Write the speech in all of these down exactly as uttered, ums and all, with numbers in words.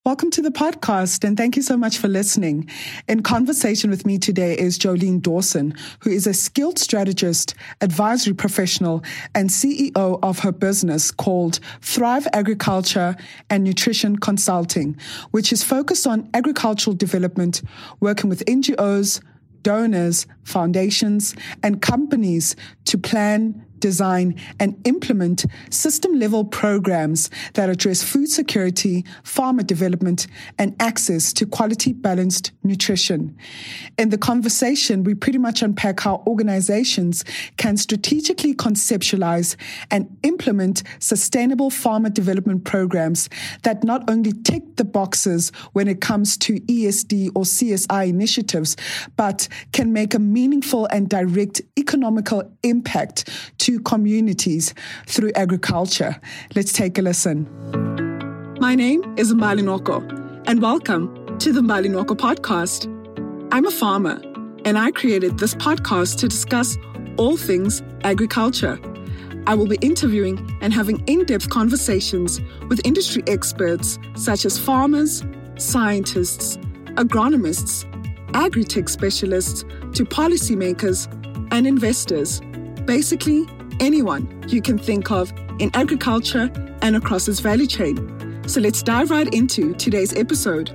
Welcome to the podcast, and thank you so much for listening. In conversation with me today is Jolene Dawson, who is a skilled strategist, advisory professional, and C E O of her business called Thrive Agriculture and Nutrition Consulting, which is focused on agricultural development, working with N G Os, donors, foundations, and companies to plan, design, and implement system-level programs that address food security, farmer development, and access to quality, balanced nutrition. In the conversation, we pretty much unpack how organizations can strategically conceptualize and implement sustainable farmer development programs that not only tick the boxes when it comes to E S D or C S I initiatives, but can make a meaningful and direct economical impact to communities through agriculture. Let's take a listen. My name is Mbali Noko, and welcome to the Mbali Noko podcast. I'm a farmer, and I created this podcast to discuss all things agriculture. I will be interviewing and having in-depth conversations with industry experts such as farmers, scientists, agronomists, agri-tech specialists, to policymakers and investors. Basically, anyone you can think of in agriculture and across its value chain. So let's dive right into today's episode.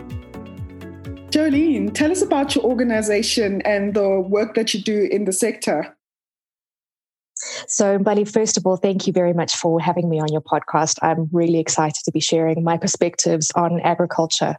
Jolene, tell us about your organization and the work that you do in the sector. So, Mbali, first of all, thank you very much for having me on your podcast. I'm really excited to be sharing my perspectives on agriculture.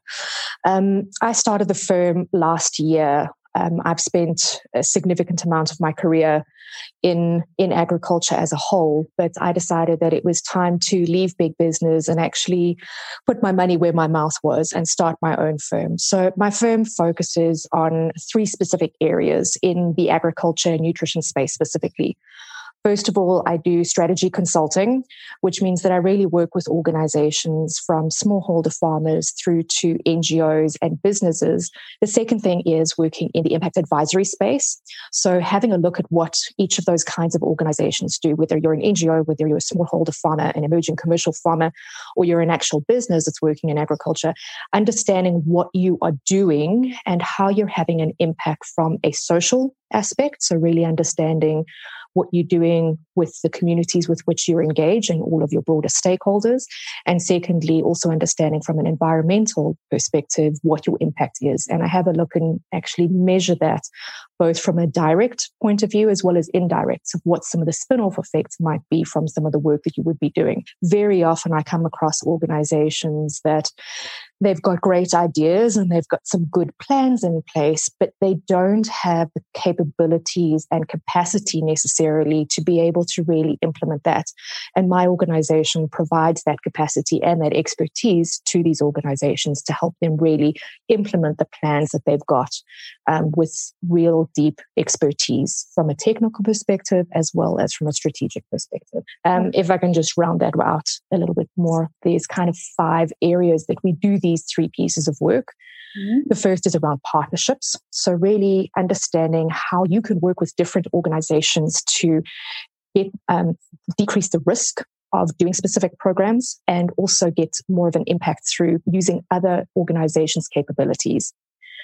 Um, I started the firm last year. Um, I've spent a significant amount of my career in, in agriculture as a whole, but I decided that it was time to leave big business and actually put my money where my mouth was and start my own firm. So my firm focuses on three specific areas in the agriculture and nutrition space specifically. First of all, I do strategy consulting, which means that I really work with organizations from smallholder farmers through to N G Os and businesses. The second thing is working in the impact advisory space. So having a look at what each of those kinds of organizations do, whether you're an N G O, whether you're a smallholder farmer, an emerging commercial farmer, or you're an actual business that's working in agriculture, understanding what you are doing and how you're having an impact from a social aspect. So really understanding what you're doing with the communities with which you're engaged and all of your broader stakeholders. And secondly, also understanding from an environmental perspective what your impact is. And I have a look and actually measure that both from a direct point of view as well as indirect of what some of the spin-off effects might be from some of the work that you would be doing. Very often I come across organizations that they've got great ideas and they've got some good plans in place, but they don't have the capabilities and capacity necessarily to be able to really implement that. And my organization provides that capacity and that expertise to these organizations to help them really implement the plans that they've got um, with real deep expertise from a technical perspective as well as from a strategic perspective. Um, if I can just round that out a little bit more, there's kind of five areas that we do these three pieces of work. Mm-hmm. The first is around partnerships. So really understanding how you can work with different organizations to get, um, decrease the risk of doing specific programs and also get more of an impact through using other organizations' capabilities.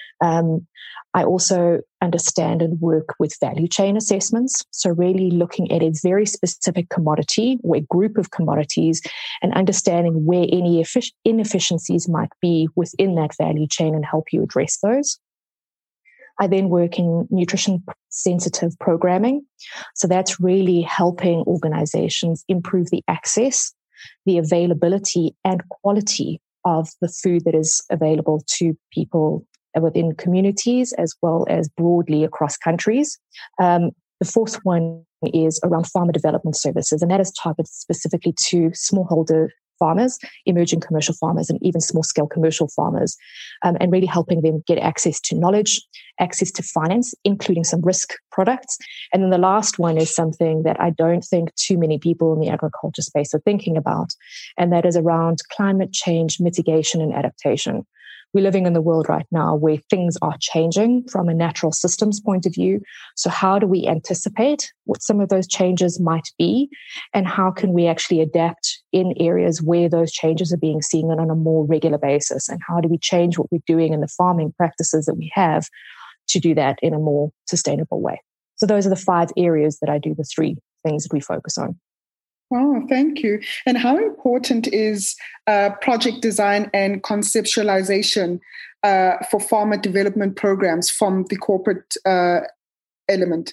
Um, I also understand and work with value chain assessments. So really looking at a very specific commodity or a group of commodities and understanding where any effic- inefficiencies might be within that value chain and help you address those. I then work in nutrition sensitive programming. So that's really helping organizations improve the access, the availability and quality of the food that is available to people within communities as well as broadly across countries. Um, the fourth one is around farmer development services, and that is targeted specifically to smallholder farmers, emerging commercial farmers, and even small-scale commercial farmers, um, and really helping them get access to knowledge, access to finance, including some risk products. And then the last one is something that I don't think too many people in the agriculture space are thinking about, and that is around climate change mitigation and adaptation. we're living in the world right now where things are changing from a natural systems point of view. So how do we anticipate what some of those changes might be? And how can we actually adapt in areas where those changes are being seen on a more regular basis? And how do we change what we're doing in the farming practices that we have to do that in a more sustainable way? So those are the five areas that I do, the three things that we focus on. Oh, thank you. And how important is uh, project design and conceptualization uh, for farmer development programs from the corporate uh, element?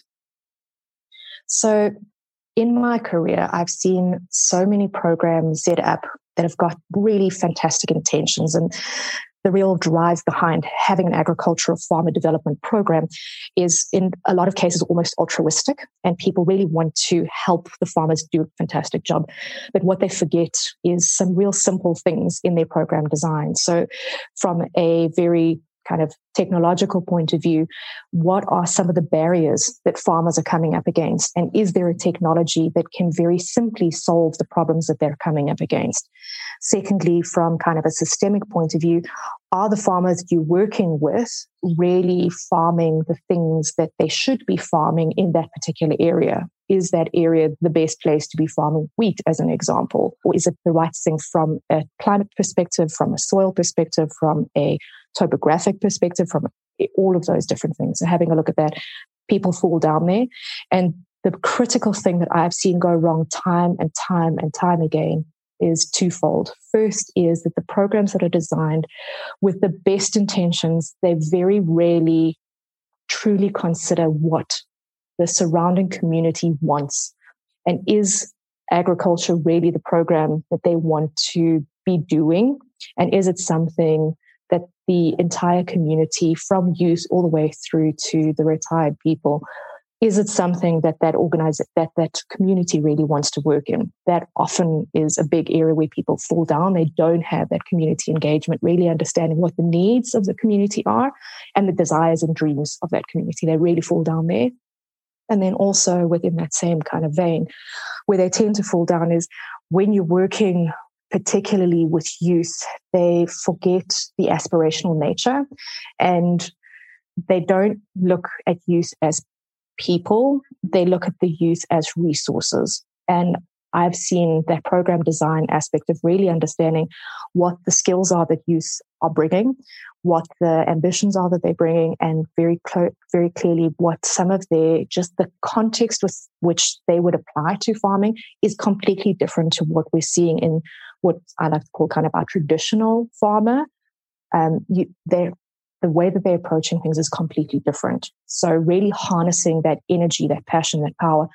So in my career, I've seen so many programs set up that have got really fantastic intentions, and the real drive behind having an agricultural farmer development program is in a lot of cases almost altruistic, and people really want to help the farmers do a fantastic job. But what they forget is some real simple things in their program design. So from a very kind of technological point of view, what are some of the barriers that farmers are coming up against? And is there a technology that can very simply solve the problems that they're coming up against? Secondly, from kind of a systemic point of view, are the farmers you're working with really farming the things that they should be farming in that particular area? Is that area the best place to be farming wheat, as an example? Or is it the right thing from a climate perspective, from a soil perspective, from a topographic perspective, from all of those different things? So having a look at that, people fall down there. And the critical thing that I've seen go wrong time and time and time again is twofold. First is that the programs that are designed with the best intentions, they very rarely truly consider what the surrounding community wants. And is agriculture really the program that they want to be doing? And is it something that the entire community, from youth all the way through to the retired people, is it something that that organize that that community really wants to work in? That often is a big area where people fall down. They don't have that community engagement, really understanding what the needs of the community are and the desires and dreams of that community. They really fall down there. And then also within that same kind of vein, where they tend to fall down is when you're working particularly with youth, they forget the aspirational nature and they don't look at youth as people, they look at the youth as resources. And I've seen that program design aspect of really understanding what the skills are that youth are bringing, what the ambitions are that they're bringing, and very clo- very clearly what some of their, just the context with which they would apply to farming is completely different to what we're seeing in what I like to call kind of our traditional farmer. Um, you, they're the way that they're approaching things is completely different. So really harnessing that energy, that passion, that power,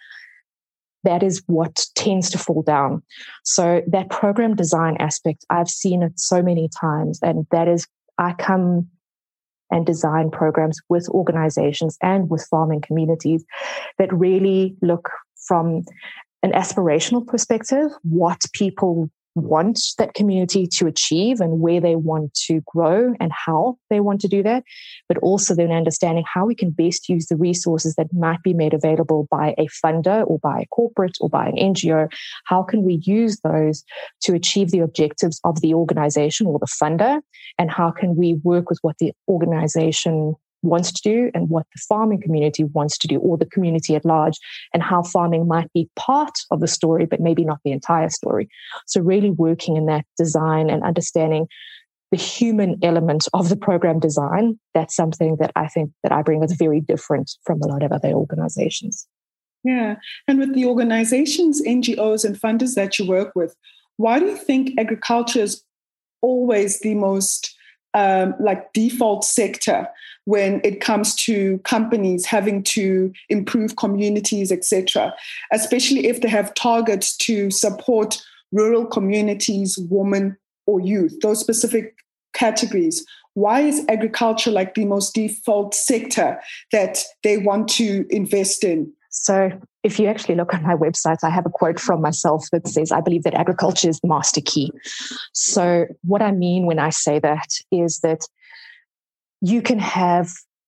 that is what tends to fall down. So that program design aspect, I've seen it so many times. And that is, I come and design programs with organizations and with farming communities that really look from an aspirational perspective, what people want that community to achieve and where they want to grow and how they want to do that, but also then understanding how we can best use the resources that might be made available by a funder or by a corporate or by an N G O. How can we use those to achieve the objectives of the organization or the funder? And how can we work with what the organization wants to do and what the farming community wants to do, or the community at large, and how farming might be part of the story, but maybe not the entire story. So really working in that design and understanding the human element of the program design, that's something that I think that I bring that's very different from a lot of other organizations. Yeah. And with the organizations, N G Os and funders that you work with, why do you think agriculture is always the most um, like default sector when it comes to companies having to improve communities, et cetera, especially if they have targets to support rural communities, women or youth, those specific categories? Why is agriculture like the most default sector that they want to invest in? So if you actually look on my website, I have a quote from myself that says, I believe that agriculture is the master key. So what I mean when I say that is that you can have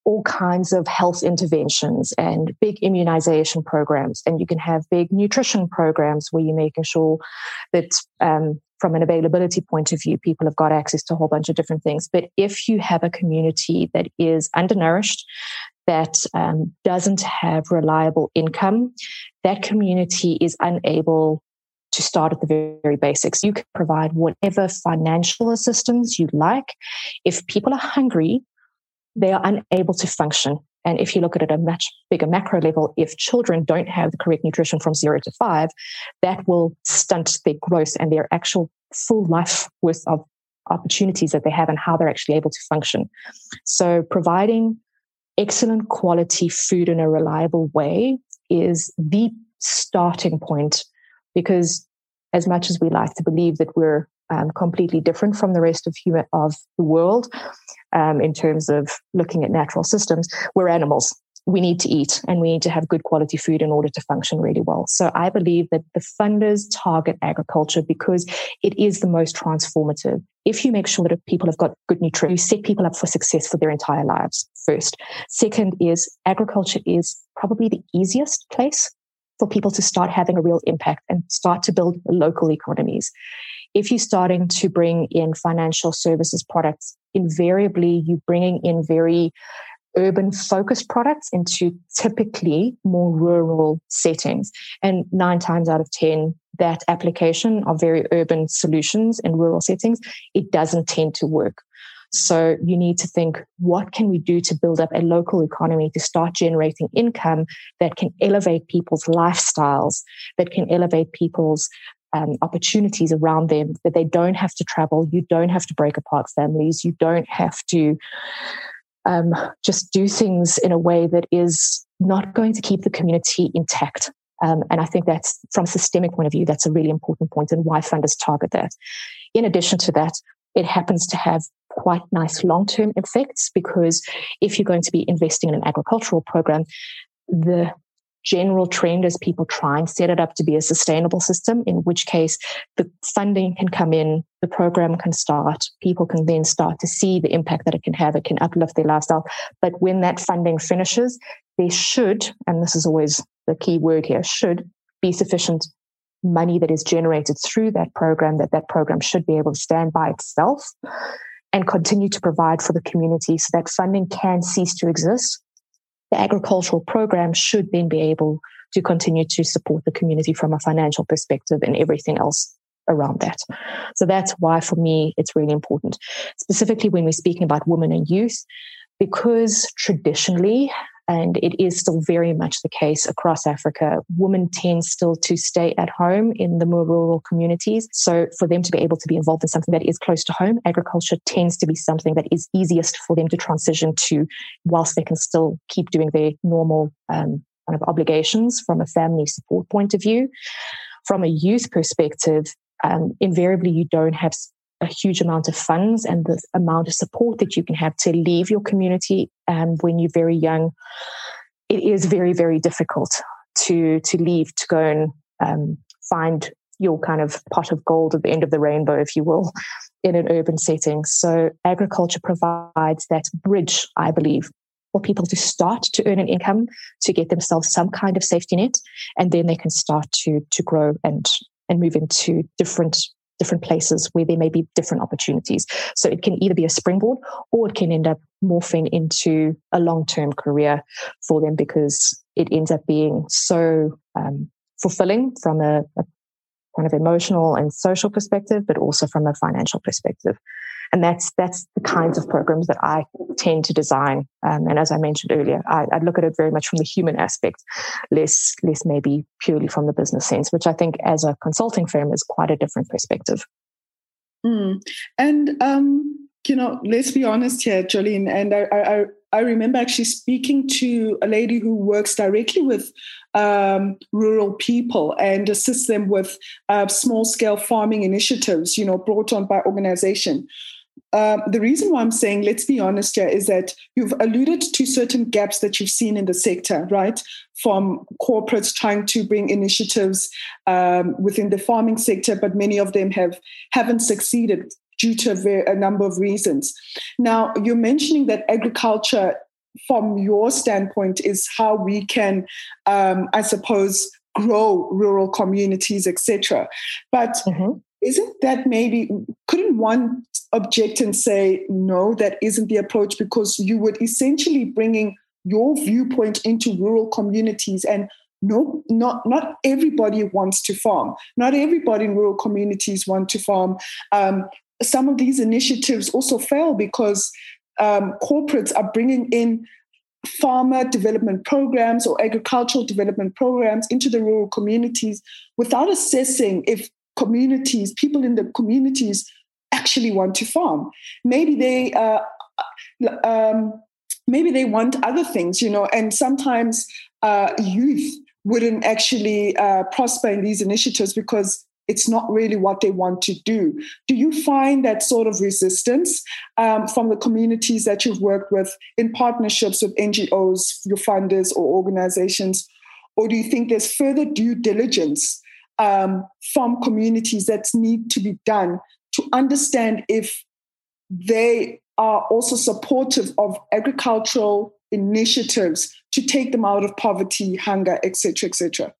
all kinds of health interventions and big immunization programs. And you can have big nutrition programs where you're making sure that um, from an availability point of view, people have got access to a whole bunch of different things. But if you have a community that is undernourished, that um, doesn't have reliable income, that community is unable to start at the very, very basics. You can provide whatever financial assistance you like. If people are hungry, they are unable to function. And if you look at it at a much bigger macro level, if children don't have the correct nutrition from zero to five, that will stunt their growth and their actual full life worth of opportunities that they have and how they're actually able to function. So providing excellent quality food in a reliable way is the starting point, because as much as we like to believe that we're um, completely different from the rest of human of the world um, in terms of looking at natural systems, we're animals. We need to eat and we need to have good quality food in order to function really well. So I believe that the funders target agriculture because it is the most transformative. If you make sure that people have got good nutrition, you set people up for success for their entire lives first. Second is agriculture is probably the easiest place for people to start having a real impact and start to build local economies. If you're starting to bring in financial services products, invariably you're bringing in very urban focused products into typically more rural settings. And nine times out of ten, that application of very urban solutions in rural settings, it doesn't tend to work. So you need to think, what can we do to build up a local economy to start generating income that can elevate people's lifestyles, that can elevate people's um, opportunities around them, that they don't have to travel, you don't have to break apart families, you don't have to um, just do things in a way that is not going to keep the community intact. Um, and I think that's, from a systemic point of view, that's a really important point and why funders target that. In addition to that, it happens to have quite nice long-term effects, because if you're going to be investing in an agricultural program, the general trend is people try and set it up to be a sustainable system, in which case the funding can come in, the program can start, people can then start to see the impact that it can have, it can uplift their lifestyle. But when that funding finishes, there should, and this is always the key word here, should be sufficient money that is generated through that program, that that program should be able to stand by itself and continue to provide for the community so that funding can cease to exist. The agricultural program should then be able to continue to support the community from a financial perspective and everything else around that. So that's why, for me, it's really important, specifically when we're speaking about women and youth, because traditionally, and it is still very much the case across Africa, women tend still to stay at home in the more rural communities. So for them to be able to be involved in something that is close to home, agriculture tends to be something that is easiest for them to transition to, whilst they can still keep doing their normal um, kind of obligations from a family support point of view. From a youth perspective, um, invariably you don't have a huge amount of funds and the amount of support that you can have to leave your community um, when you're very young. It is very, very difficult to to leave, to go and um, find your kind of pot of gold at the end of the rainbow, if you will, in an urban setting. So agriculture provides that bridge, I believe, for people to start to earn an income, to get themselves some kind of safety net, and then they can start to to grow and and move into different different places where there may be different opportunities. So it can either be a springboard or it can end up morphing into a long-term career for them, because it ends up being so um, fulfilling from a, a kind of emotional and social perspective, but also from a financial perspective. And that's that's the kinds of programs that I tend to design. Um, and as I mentioned earlier, I, I look at it very much from the human aspect, less less maybe purely from the business sense, which I think as a consulting firm is quite a different perspective. Mm. And, um, you know, let's be honest here, Jolene, and I, I, I remember actually speaking to a lady who works directly with um, rural people and assists them with uh, small-scale farming initiatives, you know, brought on by organization. Um, the reason why I'm saying, let's be honest here, is that you've alluded to certain gaps that you've seen in the sector, right? From corporates trying to bring initiatives um, within the farming sector, but many of them have, haven't succeeded due to a, very, a number of reasons. Now, you're mentioning that agriculture from your standpoint is how we can, um, I suppose, grow rural communities, et cetera. But mm-hmm. isn't that maybe, couldn't one object and say, no, that isn't the approach, because you would essentially bringing your viewpoint into rural communities, and no, not not everybody wants to farm. Not everybody in rural communities want to farm. Um, some of these initiatives also fail because um, corporates are bringing in farmer development programs or agricultural development programs into the rural communities without assessing if communities, people in the communities actually want to farm. Maybe they, uh, um, maybe they want other things, you know, and sometimes uh, youth wouldn't actually uh, prosper in these initiatives because it's not really what they want to do. Do you find that sort of resistance um, from the communities that you've worked with in partnerships with N G Os, your funders or organizations? Or do you think there's further due diligence um, from communities that need to be done to understand if they are also supportive of agricultural initiatives to take them out of poverty, hunger, et cetera, et cetera?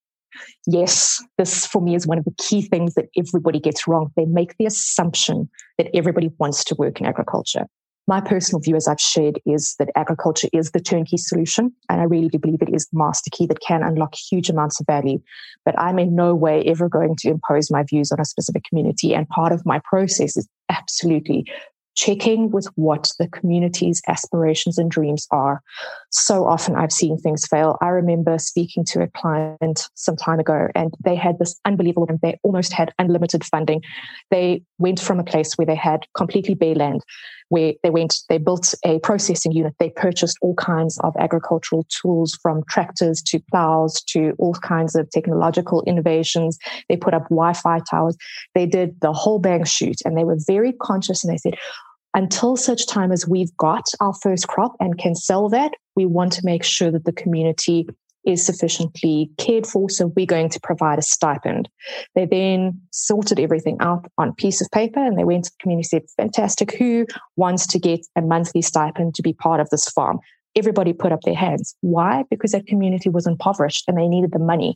Yes, this for me is one of the key things that everybody gets wrong. They make the assumption that everybody wants to work in agriculture. My personal view, as I've shared, is that agriculture is the turnkey solution, and I really do believe it is the master key that can unlock huge amounts of value. But I'm in no way ever going to impose my views on a specific community, and part of my process is absolutely checking with what the community's aspirations and dreams are. So often I've seen things fail. I remember speaking to a client some time ago, and they had this unbelievable, and they almost had unlimited funding. They went from a place where they had completely bare land, where they went, they built a processing unit. They purchased all kinds of agricultural tools, from tractors to plows to all kinds of technological innovations. They put up Wi-Fi towers. They did the whole bang shoot, and they were very conscious, and they said, until such time as we've got our first crop and can sell that, we want to make sure that the community is sufficiently cared for, so we're going to provide a stipend. They then sorted everything out on a piece of paper, and they went to the community and said, fantastic, who wants to get a monthly stipend to be part of this farm? Everybody put up their hands. Why? Because that community was impoverished and they needed the money.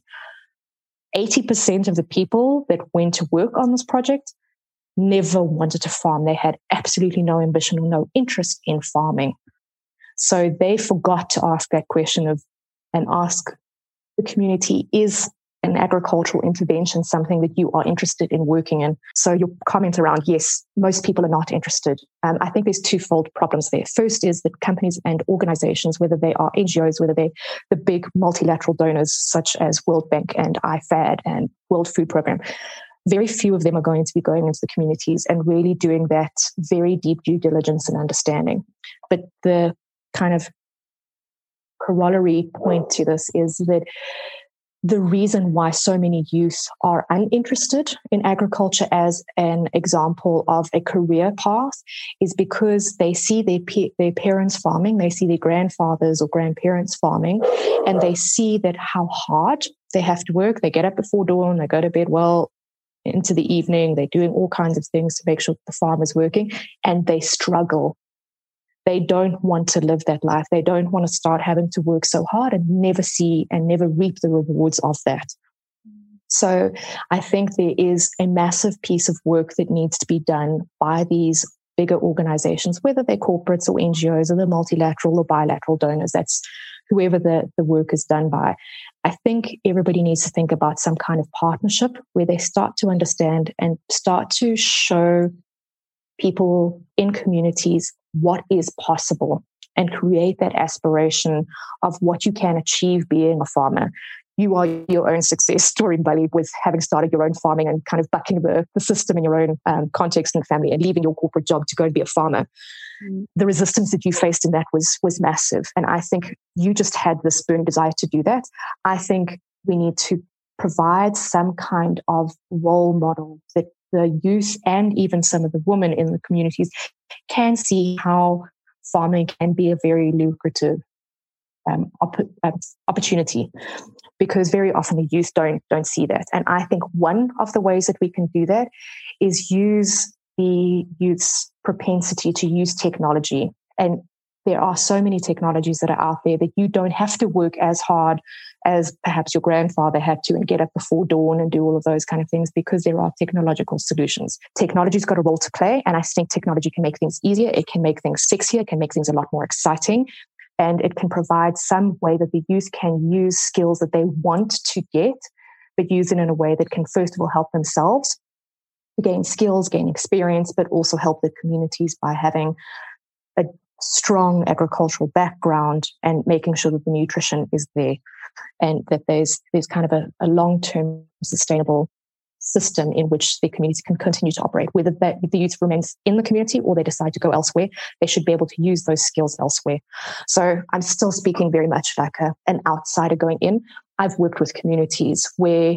eighty percent of the people that went to work on this project never wanted to farm. They had absolutely no ambition or no interest in farming. So they forgot to ask that question of, and ask the community, is an agricultural intervention something that you are interested in working in? So your comment around, yes, most people are not interested. Um, I think there's twofold problems there. First is that companies and organizations, whether they are N G Os, whether they're the big multilateral donors such as World Bank and I FAD and World Food Programme, very few of them are going to be going into the communities and really doing that very deep due diligence and understanding. But the kind of corollary point to this is that the reason why so many youth are uninterested in agriculture as an example of a career path is because they see their pe- their parents farming, they see their grandfathers or grandparents farming, and they see that how hard they have to work. They get up before dawn, they go to bed well into the evening, they're doing all kinds of things to make sure the farm is working, and they struggle. They don't want to live that life. They don't want to start having to work so hard and never see and never reap the rewards of that. So I think there is a massive piece of work that needs to be done by these bigger organizations, whether they're corporates or N G Os or the multilateral or bilateral donors. That's whoever the, the work is done by. I think everybody needs to think about some kind of partnership where they start to understand and start to show people in communities what is possible and create that aspiration of what you can achieve being a farmer. You are your own success story, Mbali, with having started your own farming and kind of bucking the, the system in your own um, context and family and leaving your corporate job to go and be a farmer. Mm. The resistance that you faced in that was was massive. And I think you just had this burning desire to do that. I think we need to provide some kind of role model that the youth and even some of the women in the communities can see how farming can be a very lucrative um, op- uh, opportunity, because very often the youth don't don't see that. And I think one of the ways that we can do that is use the youth's propensity to use technology. And there are so many technologies that are out there that you don't have to work as hard as perhaps your grandfather had to and get up before dawn and do all of those kind of things, because there are technological solutions. Technology's got a role to play, and I think technology can make things easier. It can make things sexier. It can make things a lot more exciting, and it can provide some way that the youth can use skills that they want to get, but use it in a way that can first of all help themselves gain skills, gain experience, but also help the communities by having a strong agricultural background and making sure that the nutrition is there, and that there's there's kind of a, a long-term sustainable system in which the community can continue to operate. Whether that the youth remains in the community or they decide to go elsewhere, they should be able to use those skills elsewhere. So I'm still speaking very much like a, an outsider going in. I've worked with communities where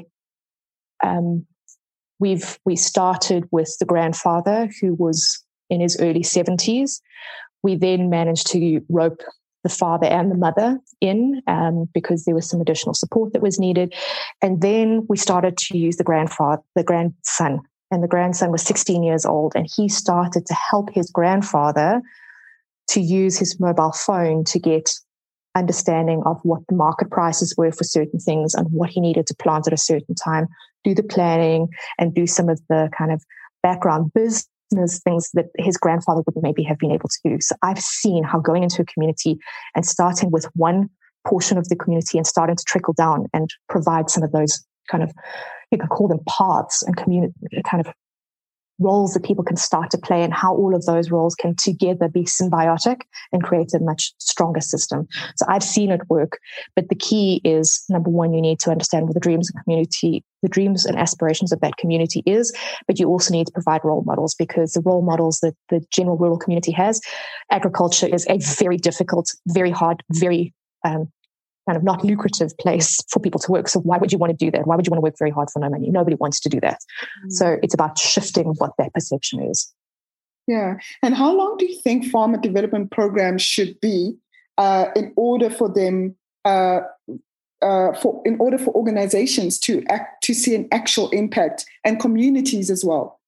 um, we've we started with the grandfather who was in his early seventies. We then managed to rope the father and the mother in um, because there was some additional support that was needed. And then we started to use the grandfather, the grandson, and the grandson was sixteen years old, and he started to help his grandfather to use his mobile phone to get understanding of what the market prices were for certain things and what he needed to plant at a certain time, do the planning and do some of the kind of background business things that his grandfather wouldn't maybe have been able to do. So I've seen how going into a community and starting with one portion of the community and starting to trickle down and provide some of those kind of, you can call them paths and community kind of roles that people can start to play, and how all of those roles can together be symbiotic and create a much stronger system. So I've seen it work, but the key is, number one, you need to understand what the dreams and community, the dreams and aspirations of that community is, but you also need to provide role models, because the role models that the general rural community has, agriculture is a very difficult, very hard, very um, kind of not lucrative place for people to work. So why would you want to do that? Why would you want to work very hard for no money? Nobody wants to do that. Mm. So it's about shifting what that perception is. Yeah. And how long do you think farmer development programs should be uh, in order for them, uh, uh, for in order for organizations to act, to see an actual impact, and communities as well?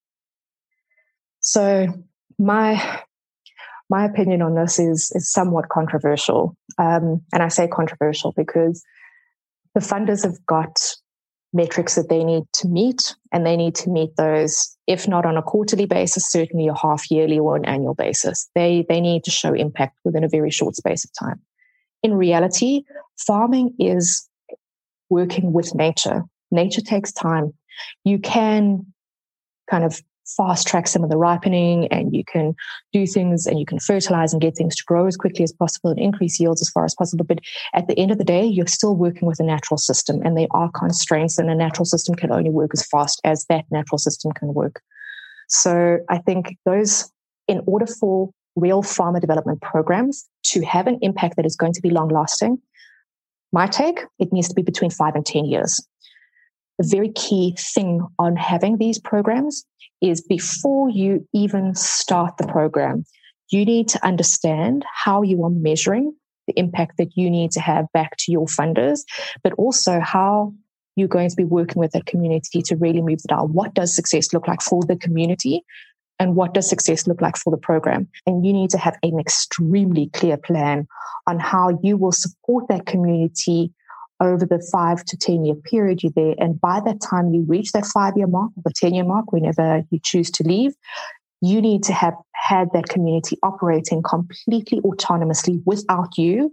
So my My opinion on this is, is somewhat controversial. Um, and I say controversial because the funders have got metrics that they need to meet, and they need to meet those, if not on a quarterly basis, certainly a half yearly or an annual basis. They, they need to show impact within a very short space of time. In reality, farming is working with nature. Nature takes time. You can kind of fast track some of the ripening, and you can do things and you can fertilize and get things to grow as quickly as possible and increase yields as far as possible. But at the end of the day, you're still working with a natural system, and there are constraints, and a natural system can only work as fast as that natural system can work. So I think those, in order for real farmer development programs to have an impact that is going to be long lasting, my take, it needs to be between five and ten years. The very key thing on having these programs is, before you even start the program, you need to understand how you are measuring the impact that you need to have back to your funders, but also how you're going to be working with that community to really move the dial. What does success look like for the community, and what does success look like for the program? And you need to have an extremely clear plan on how you will support that community over the five to ten year period you're there. And by that time you reach that five year mark or the ten year mark, whenever you choose to leave, you need to have had that community operating completely autonomously without you,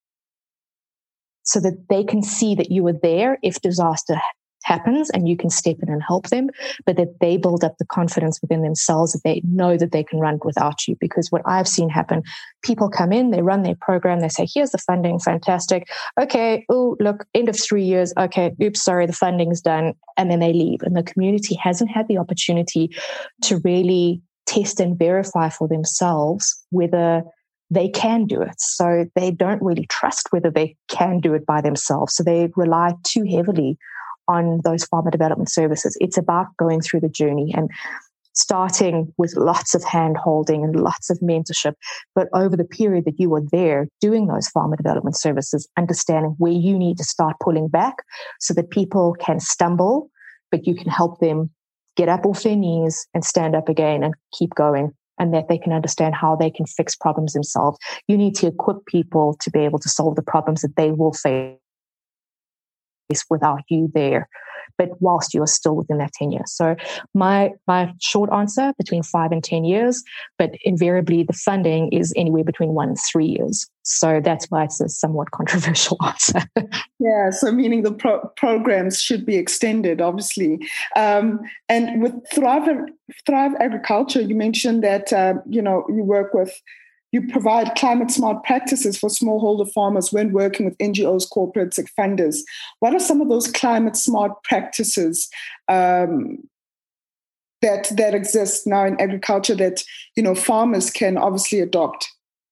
so that they can see that you are there if disaster happens and you can step in and help them, but that they build up the confidence within themselves that they know that they can run without you. Because what I've seen happen, people come in, they run their program, they say, here's the funding, fantastic. Okay, oh, look, end of three years. Okay, oops, sorry, the funding's done. And then they leave. And the community hasn't had the opportunity to really test and verify for themselves whether they can do it. So they don't really trust whether they can do it by themselves. So they rely too heavily on those farmer development services. It's about going through the journey and starting with lots of hand holding and lots of mentorship. But over the period that you are there doing those farmer development services, understanding where you need to start pulling back so that people can stumble, but you can help them get up off their knees and stand up again and keep going and that they can understand how they can fix problems themselves. You need to equip people to be able to solve the problems that they will face without you there, but whilst you are still within that tenure. So my my short answer, between five and ten years, but invariably the funding is anywhere between one and three years. So that's why it's a somewhat controversial answer. Yeah, so meaning the pro- programs should be extended, obviously. Um, and with Thrive, Thrive Agriculture, you mentioned that, uh, you know, you work with You provide climate smart practices for smallholder farmers when working with N G Os, corporates, and funders. What are some of those climate smart practices um, that that exist now in agriculture that, you know, farmers can obviously adopt?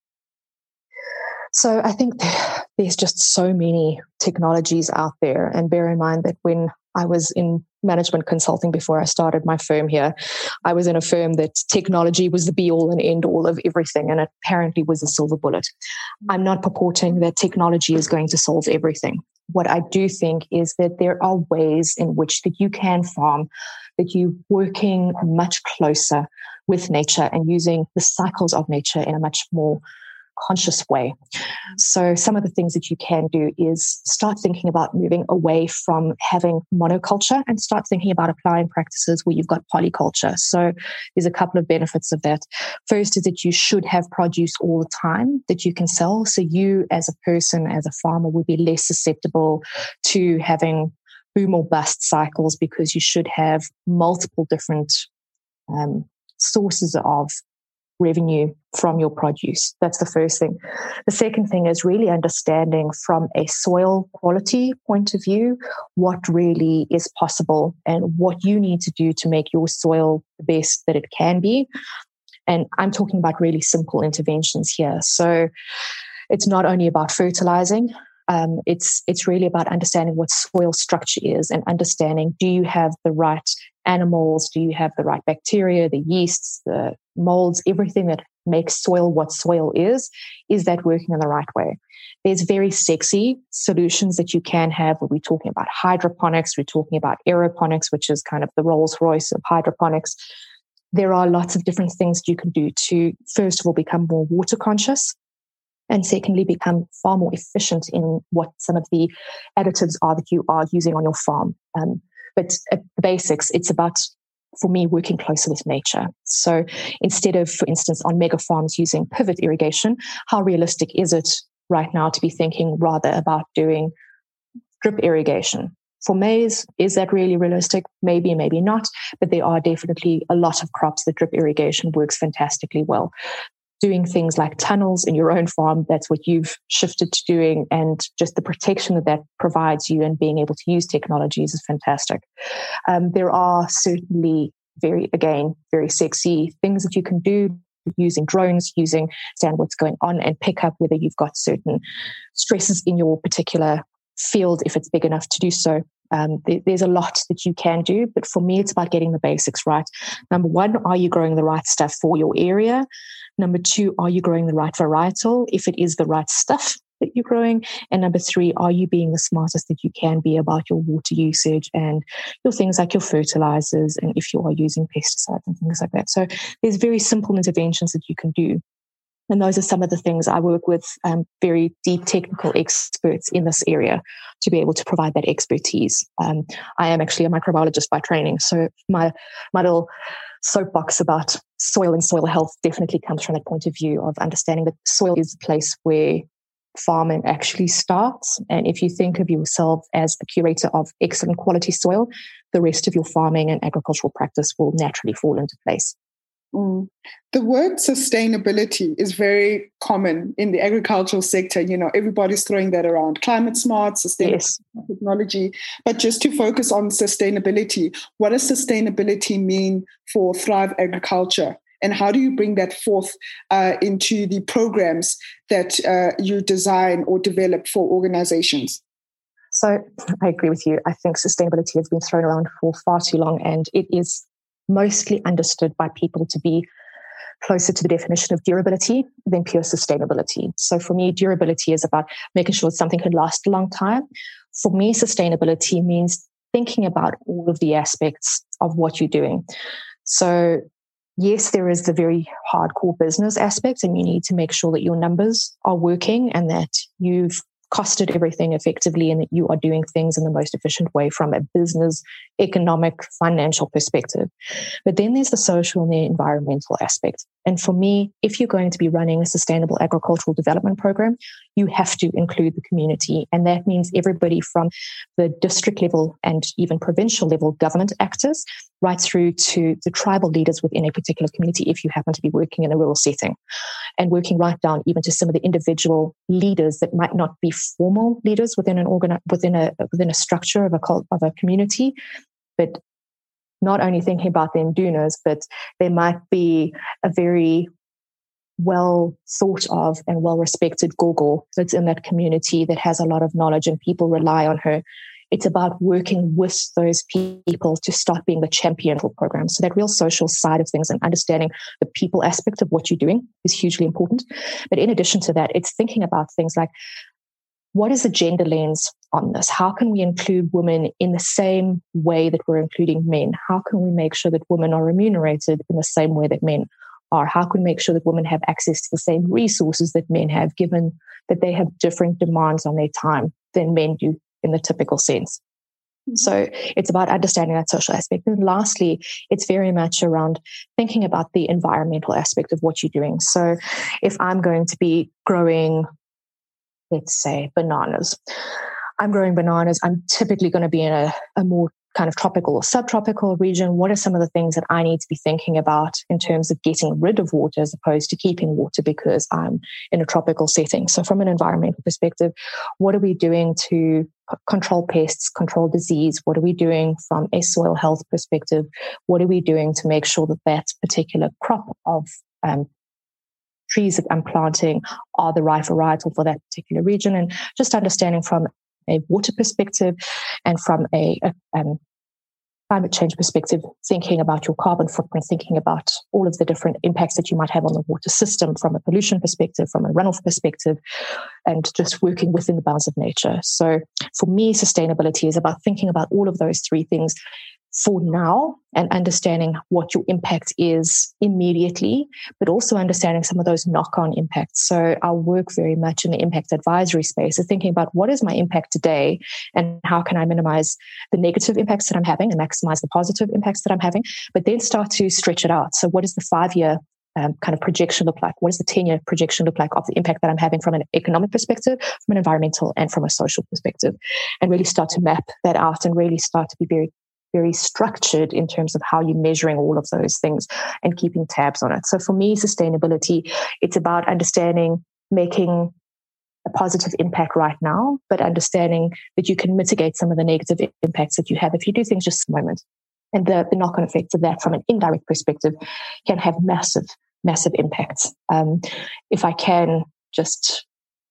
So I think there's just so many technologies out there, and bear in mind that when I was in management consulting before I started my firm here, I was in a firm that technology was the be all and end all of everything, and it apparently was a silver bullet. I'm not purporting that technology is going to solve everything. What I do think is that there are ways in which that you can farm, that you're working much closer with nature and using the cycles of nature in a much more conscious way. So some of the things that you can do is start thinking about moving away from having monoculture and start thinking about applying practices where you've got polyculture. So there's a couple of benefits of that. First is that you should have produce all the time that you can sell. So you as a person, as a farmer, would be less susceptible to having boom or bust cycles because you should have multiple different um, sources of revenue from your produce. That's the first thing. The second thing is really understanding from a soil quality point of view what really is possible and what you need to do to make your soil the best that it can be. And I'm talking about really simple interventions here. So it's not only about fertilizing. Um, it's it's really about understanding what soil structure is and understanding, do you have the right animals? Do you have the right bacteria, the yeasts, the molds, everything that makes soil what soil is? Is that working in the right way? There's very sexy solutions that you can have. We're talking about hydroponics. We're talking about aeroponics, which is kind of the Rolls Royce of hydroponics. There are lots of different things you can do to, first of all, become more water conscious. And secondly, become far more efficient in what some of the additives are that you are using on your farm. Um, but at the basics, it's about, for me, working closer with nature. So instead of, for instance, on mega farms using pivot irrigation, how realistic is it right now to be thinking rather about doing drip irrigation? For maize, is that really realistic? Maybe, maybe not. But there are definitely a lot of crops that drip irrigation works fantastically well. Doing things like tunnels in your own farm, that's what you've shifted to doing, and just the protection that that provides you and being able to use technologies is fantastic. Um, there are certainly very, again, very sexy things that you can do using drones, using understand what's going on and pick up whether you've got certain stresses in your particular field if it's big enough to do so. Um, there, there's a lot that you can do, but for me, it's about getting the basics right. Number one, are you growing the right stuff for your area? Number two, are you growing the right varietal, if it is the right stuff that you're growing? And number three, are you being the smartest that you can be about your water usage and your things like your fertilizers, and if you are using pesticides and things like that. So there's very simple interventions that you can do. And those are some of the things I work with um, very deep technical experts in this area to be able to provide that expertise. Um, I am actually a microbiologist by training, so my my little soapbox about soil and soil health definitely comes from that point of view of understanding that soil is the place where farming actually starts. And if you think of yourself as a curator of excellent quality soil, the rest of your farming and agricultural practice will naturally fall into place. Mm. The word sustainability is very common in the agricultural sector. You know, everybody's throwing that around. Climate smart, sustainable yes. technology. But just to focus on sustainability, what does sustainability mean for Thrive Agriculture? And how do you bring that forth uh, into the programs that uh, you design or develop for organizations? So I agree with you. I think sustainability has been thrown around for far too long, and it is mostly understood by people to be closer to the definition of durability than pure sustainability. So for me, durability is about making sure something can last a long time. For me, sustainability means thinking about all of the aspects of what you're doing. So yes, there is the very hardcore business aspect, and you need to make sure that your numbers are working and that you've costed everything effectively and that you are doing things in the most efficient way from a business, economic, financial perspective. But then there's the social and the environmental aspect. And for me, if you're going to be running a sustainable agricultural development program, you have to include the community. And that means everybody from the district level and even provincial level government actors right through to the tribal leaders within a particular community if you happen to be working in a rural setting, and working right down even to some of the individual leaders that might not be formal leaders within an organ within a within a structure of a cult, of a community, but not only thinking about the Indunas, but there might be a very well thought of and well respected gogo that's in that community that has a lot of knowledge and people rely on her. It's about working with those people to start being the champion for programs. So that real social side of things and understanding the people aspect of what you're doing is hugely important. But in addition to that, it's thinking about things like, what is the gender lens on this? How can we include women in the same way that we're including men? How can we make sure that women are remunerated in the same way that men are? How can we make sure that women have access to the same resources that men have, given that they have different demands on their time than men do in the typical sense? So it's about understanding that social aspect. And lastly, it's very much around thinking about the environmental aspect of what you're doing. So if I'm going to be growing, let's say, bananas, I'm growing bananas, I'm typically going to be in a, a more kind of tropical or subtropical region. What are some of the things that I need to be thinking about in terms of getting rid of water as opposed to keeping water because I'm in a tropical setting? So from an environmental perspective, what are we doing to control pests, control disease? What are we doing from a soil health perspective? What are we doing to make sure that that particular crop of um, trees that I'm planting are the right varietal for that particular region? And just understanding from a water perspective and from a, a um, climate change perspective, thinking about your carbon footprint, thinking about all of the different impacts that you might have on the water system from a pollution perspective, from a runoff perspective, and just working within the bounds of nature. So for me, sustainability is about thinking about all of those three things for now and understanding what your impact is immediately, but also understanding some of those knock-on impacts. So I work very much in the impact advisory space of thinking about what is my impact today and how can I minimize the negative impacts that I'm having and maximize the positive impacts that I'm having, but then start to stretch it out. So what does the five-year um, kind of projection look like? What does the ten-year projection look like of the impact that I'm having from an economic perspective, from an environmental, and from a social perspective? And really start to map that out and really start to be very very structured in terms of how you're measuring all of those things and keeping tabs on it. So for me, sustainability, it's about understanding, making a positive impact right now, but understanding that you can mitigate some of the negative impacts that you have if you do things just a moment. And the, the knock-on effects of that from an indirect perspective can have massive, massive impacts. Um, if I can just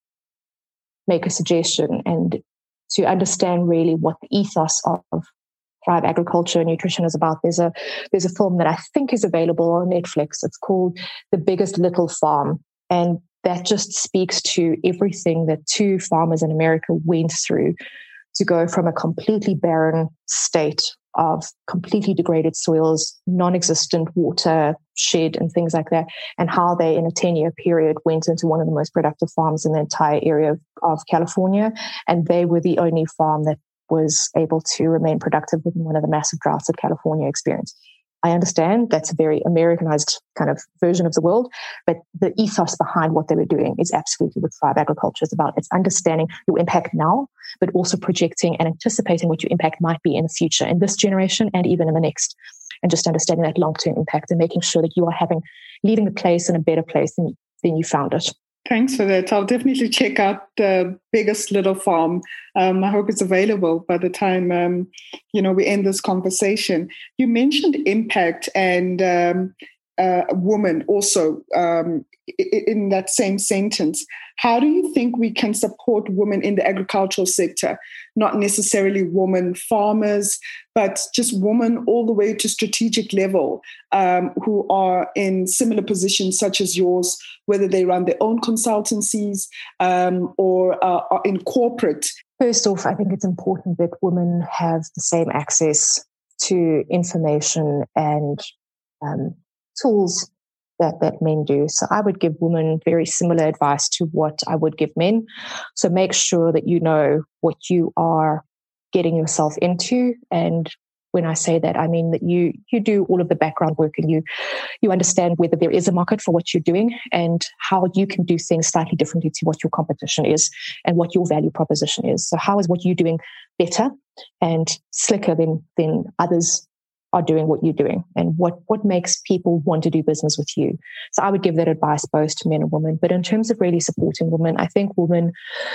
make a suggestion and to understand really what the ethos of Thrive Agriculture and Nutrition is about. There's a there's a film that I think is available on Netflix. It's called The Biggest Little Farm. And that just speaks to everything that two farmers in America went through to go from a completely barren state of completely degraded soils, non-existent water shed and things like that, and how they in a ten-year period went into one of the most productive farms in the entire area of, of California. And they were the only farm that was able to remain productive within one of the massive droughts that California experienced. I understand that's a very Americanized kind of version of the world, but the ethos behind what they were doing is absolutely what Thrive Agriculture is about. It's understanding your impact now, but also projecting and anticipating what your impact might be in the future, in this generation and even in the next, and just understanding that long-term impact and making sure that you are having, leaving the place in a better place than, than you found it. Thanks for that. I'll definitely check out The Biggest Little Farm. Um, I hope it's available by the time, um, you know, we end this conversation. You mentioned impact and um, uh, a woman also um, in that same sentence. How do you think we can support women in the agricultural sector? Not necessarily women farmers, but just women all the way to strategic level um, who are in similar positions such as yours, whether they run their own consultancies um, or uh, are in corporate. First off, I think it's important that women have the same access to information and um, tools that, that men do. So I would give women very similar advice to what I would give men. So make sure that you know what you are getting yourself into. And when I say that, I mean that you you do all of the background work and you you understand whether there is a market for what you're doing and how you can do things slightly differently to what your competition is and what your value proposition is. So how is what you're doing better and slicker than than others are doing what you're doing, and what what makes people want to do business with you. So I would give that advice both to men and women. But in terms of really supporting women, I think women,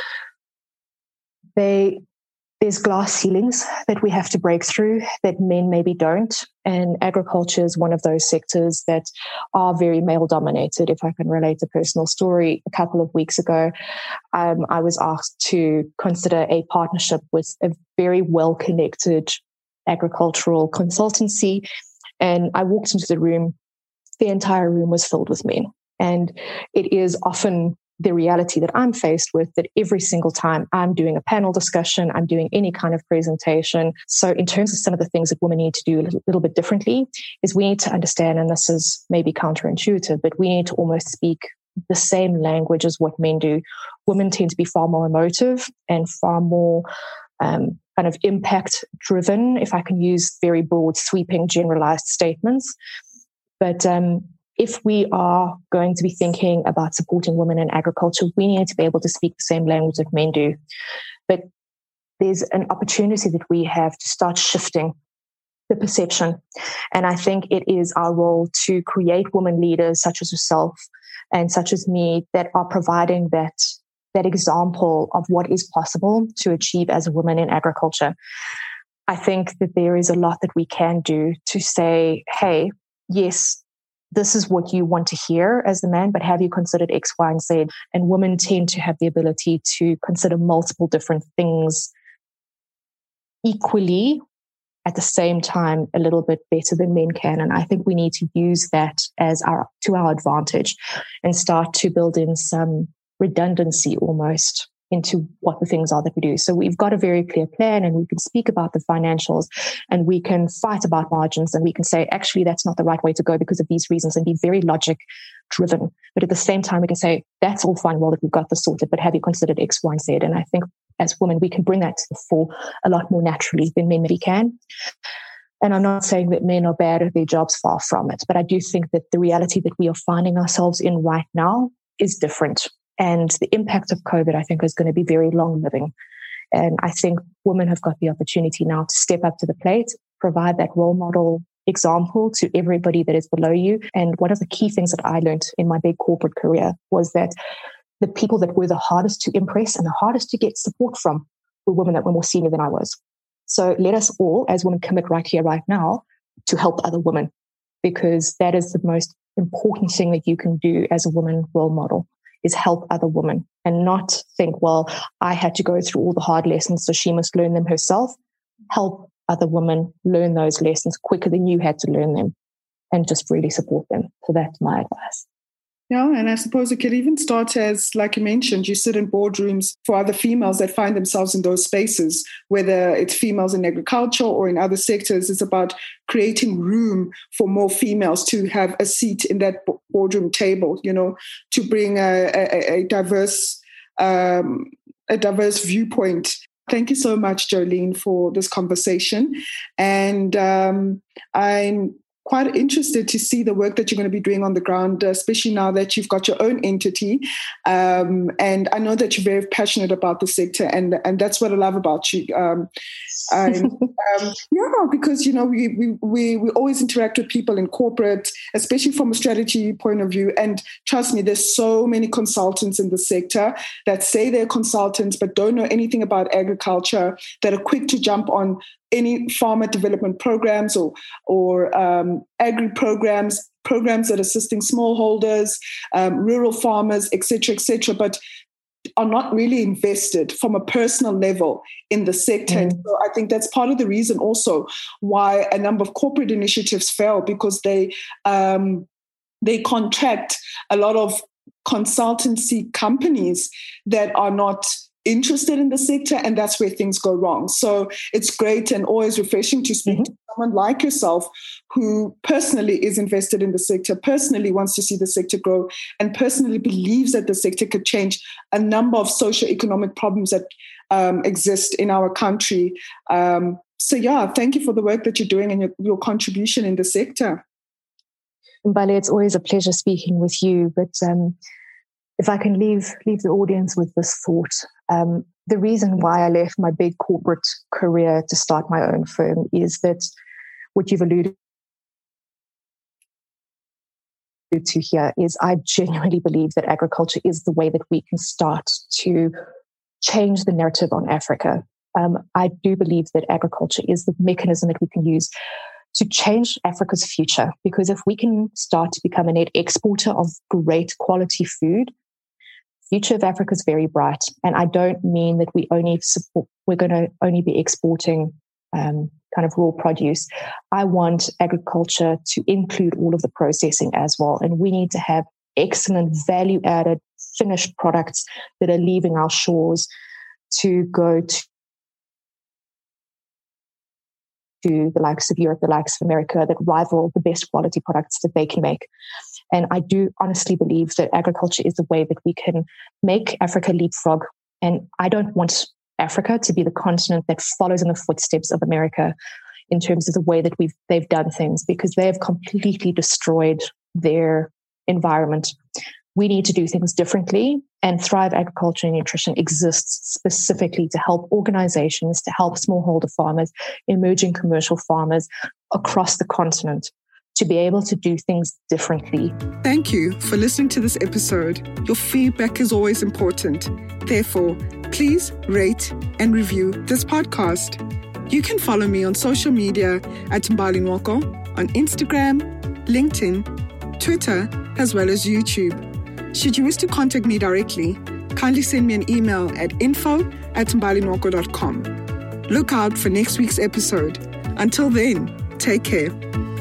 they there's glass ceilings that we have to break through that men maybe don't. And agriculture is one of those sectors that are very male dominated. If I can relate a personal story, a couple of weeks ago, um, I was asked to consider a partnership with a very well-connected agricultural consultancy. And I walked into the room, the entire room was filled with men. And it is often the reality that I'm faced with, that every single time I'm doing a panel discussion, I'm doing any kind of presentation. So in terms of some of the things that women need to do a little, little bit differently, is we need to understand, and this is maybe counterintuitive, but we need to almost speak the same language as what men do. Women tend to be far more emotive and far more um, kind of impact driven, if I can use very broad, sweeping, generalized statements. But um, if we are going to be thinking about supporting women in agriculture, we need to be able to speak the same language that men do. But there's an opportunity that we have to start shifting the perception. And I think it is our role to create women leaders such as yourself and such as me that are providing that, that example of what is possible to achieve as a woman in agriculture. I think that there is a lot that we can do to say, hey, yes, this is what you want to hear as the man, but have you considered X, Y, and Z? And women tend to have the ability to consider multiple different things equally at the same time a little bit better than men can. And I think we need to use that as our to our advantage and start to build in some redundancy almost into what the things are that we do. So we've got a very clear plan, and we can speak about the financials, and we can fight about margins, and we can say, actually, that's not the right way to go because of these reasons, and be very logic driven. But at the same time, we can say, that's all fine, well, that we've got this sorted, but have you considered X, Y, and Z? And I think as women, we can bring that to the fore a lot more naturally than men maybe can. And I'm not saying that men are bad at their jobs, far from it, but I do think that the reality that we are finding ourselves in right now is different. And the impact of COVID, I think, is going to be very long living. And I think women have got the opportunity now to step up to the plate, provide that role model example to everybody that is below you. And one of the key things that I learned in my big corporate career was that the people that were the hardest to impress and the hardest to get support from were women that were more senior than I was. So let us all, as women, commit right here, right now, to help other women, because that is the most important thing that you can do as a woman role model, is help other women and not think, well, I had to go through all the hard lessons, so she must learn them herself. Help other women learn those lessons quicker than you had to learn them, and just really support them. So that's my advice. Yeah, and I suppose it could even start as, like you mentioned, you sit in boardrooms for other females that find themselves in those spaces, whether it's females in agriculture or in other sectors. It's about creating room for more females to have a seat in that boardroom table, you know, to bring a, a, a diverse um, a diverse viewpoint. Thank you so much, Jolene, for this conversation. And um, I'm quite interested to see the work that you're going to be doing on the ground, especially now that you've got your own entity. Um, and I know that you're very passionate about the sector, and, and that's what I love about you. Um, and, um, yeah, because, you know, we, we, we, we always interact with people in corporate, especially from a strategy point of view. And trust me, there's so many consultants in the sector that say they're consultants, but don't know anything about agriculture, that are quick to jump on any farmer development programs or or um, agri programs, programs that are assisting smallholders, um, rural farmers, et cetera, et cetera, but are not really invested from a personal level in the sector. Mm. So I think that's part of the reason also why a number of corporate initiatives fail, because they um, they contract a lot of consultancy companies that are not interested in the sector, and that's where things go wrong. So it's great and always refreshing to speak mm-hmm. to someone like yourself who personally is invested in the sector, personally wants to see the sector grow, and personally believes that the sector could change a number of socioeconomic problems that um, exist in our country. Um, so yeah, thank you for the work that you're doing and your, your contribution in the sector. Mbali, it's always a pleasure speaking with you, but um, if I can leave leave the audience with this thought, um, the reason why I left my big corporate career to start my own firm is that what you've alluded to here is I genuinely believe that agriculture is the way that we can start to change the narrative on Africa. Um, I do believe that agriculture is the mechanism that we can use to change Africa's future, because if we can start to become a net exporter of great quality food, the future of Africa is very bright. And I don't mean that we only support, we're going to only be exporting um, kind of raw produce. I want agriculture to include all of the processing as well. And we need to have excellent value-added finished products that are leaving our shores to go to to the likes of Europe, the likes of America, that rival the best quality products that they can make. And I do honestly believe that agriculture is the way that we can make Africa leapfrog. And I don't want Africa to be the continent that follows in the footsteps of America in terms of the way that we've they've done things, because they have completely destroyed their environment. We need to do things differently, and Thrive Agriculture and Nutrition exists specifically to help organizations, to help smallholder farmers, emerging commercial farmers across the continent to be able to do things differently. Thank you for listening to this episode. Your feedback is always important. Therefore, please rate and review this podcast. You can follow me on social media at Mbali Nwoko on Instagram, LinkedIn, Twitter, as well as YouTube. Should you wish to contact me directly, kindly send me an email at info at mbali nwoko dot com. Look out for next week's episode. Until then, take care.